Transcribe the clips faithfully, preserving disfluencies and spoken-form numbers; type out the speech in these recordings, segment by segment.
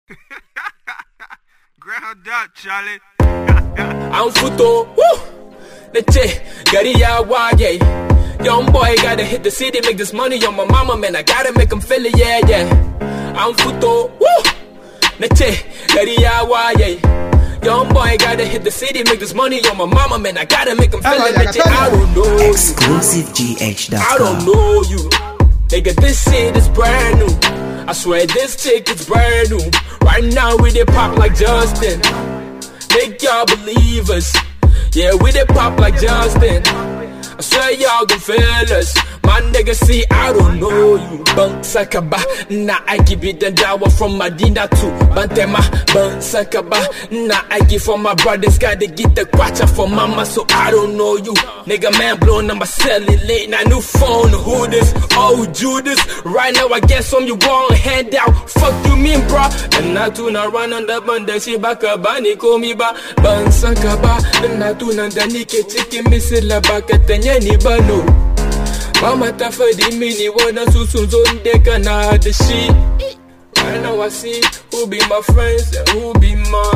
Ground up, Charlie. I'm Futo, woo! Neche, gari ya waye. Young boy gotta hit the city, make this money on my mama, man. I gotta make him feel it, yeah, yeah. I'm Futo, woo! Neche, gari ya waye. Young boy gotta hit the city, make this money on my mama, man. I gotta make him feel it, neche. I don't know you. Exclusive G H dot com. I don't know you. Nigga, this shit is brand new. I swear this chick is brand new. Right now we dey pop like Justin. Make y'all believe us. Yeah, we dey pop like Justin. I swear y'all gon' feel us. My nigga, see, I don't know you. Bang sakaba, na I give it the dawa from Medina to Bantema. Bang sakaba, na I give for my brothers. Gotta get the kwacha for mama, so I don't know you. Nigga, man, blow number selling late. Now new phone, who this? Oh, Judas. Right now, I guess some you won't hand out. Fuck you mean, bro? And not to not run on the bunda, she back up, bani call me ba. Bang sakaba, and not to not the nike chicken, miss it la back at the nyani bano. Mama tafa di mini wanna susun zone de kana the shit. Right now I see who be my friends and who be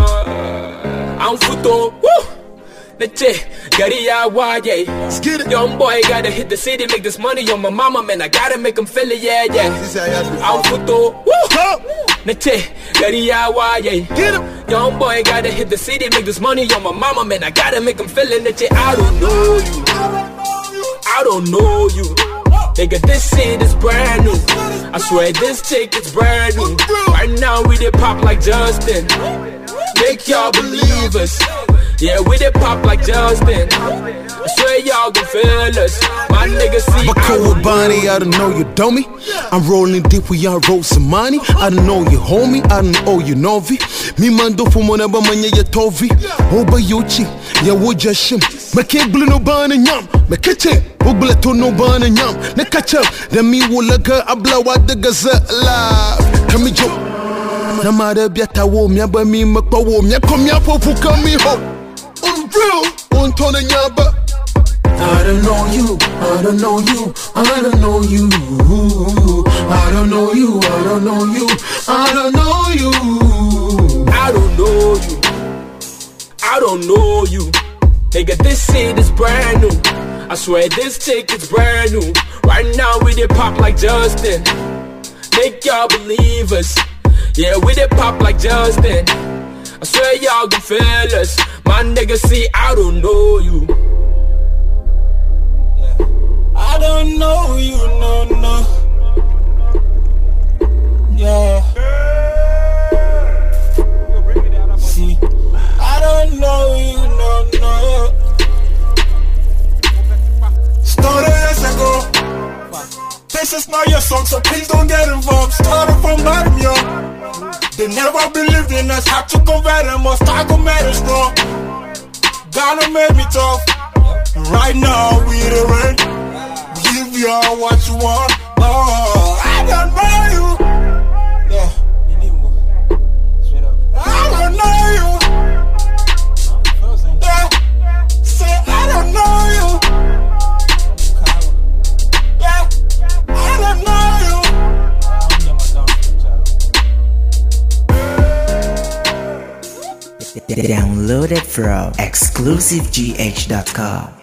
my. I'm Futo, woo! Neche, gari ya waye. Young boy gotta hit the city, make this money on my mama, man. I gotta make him feel it, yeah, yeah. I'm Futo, woo! Neche, gari ya waye. Young boy gotta hit the city, make this money on my mama, man. I gotta make him feel it, neche. I don't know you. I don't know you. Nigga, this shit is brand new. I swear this chick is brand new. Right now we dey pop like Justin. Make y'all believe us. Yeah, we dey pop like Justin. I swear y'all gon' feel us. My nigga, see, but cool with Bonnie, I don't know you dummy. I'm rolling deep, we all roll some money. I don't know you homie, I don't owe you novi. Me mando fumona ba manya ya tovi. Oba yuchi, ya woja shim. Me ke blue no bana nyam. Me keche, ubla to no bana nyam. Ne catch up, then me wulaga abla wa de gaza la. Kami jo. Na mara biata wo mya ba mi makwa wo mya komya pofu kami ho. On real, on tona nyaba. I don't know you, I don't know you, I don't know you. I don't know you, I don't know you, I don't know you. I don't know you. I don't know you. Nigga, this shit is brand new. I swear this chick is brand new. Right now we dey pop like Justin. Make y'all believe us. Yeah, we dey pop like Justin. I swear y'all gon' feel us. My nigga, see, I don't know you. I don't know you, no, no. Yeah. See, I don't know you, no, no. Started years ago. This is not your song, so please don't get involved. Started from bottom, yo. They never believed in us, had to convert them, must I go mad and strong. Ghana made me tough. Right now, we the rain. Give you all what you want. Oh, I don't know you. Yeah, you need more. Straight up. I don't know you. Yeah, say I don't know you. Yeah, I don't know you. Download it from exclusive G H dot com.